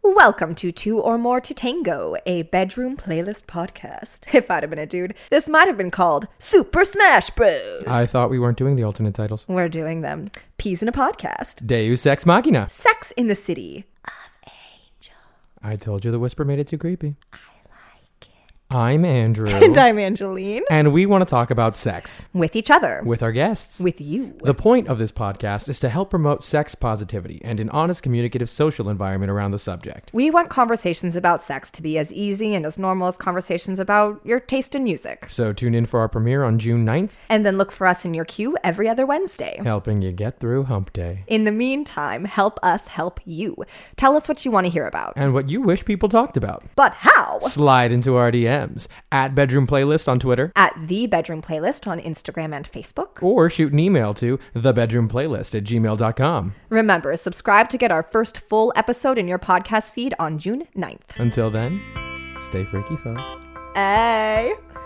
Welcome to Two or More to Tango, a bedroom playlist podcast. If I'd have been a dude, this might have been called Super Smash Bros. I thought we weren't doing the alternate titles. We're doing them. Peas in a podcast. Deus Ex Machina. Sex in the City of Angel. I told you the whisper made it too creepy. I'm Andrew. And I'm Angeline. And we want to talk about sex. With each other. With our guests. With you. The point of this podcast is to help promote sex positivity and an honest, communicative, social environment around the subject. We want conversations about sex to be as easy and as normal as conversations about your taste in music. So tune in for our premiere on June 9th. And then look for us in your queue every other Wednesday. Helping you get through hump day. In the meantime, help us help you. Tell us what you want to hear about. And what you wish people talked about. But how? Slide into our DMs. At Bedroom Playlist on Twitter. At The Bedroom Playlist on Instagram and Facebook. Or shoot an email to thebedroomplaylist@gmail.com. Remember, subscribe to get our first full episode in your podcast feed on June 9th. Until then, stay freaky, folks. Hey!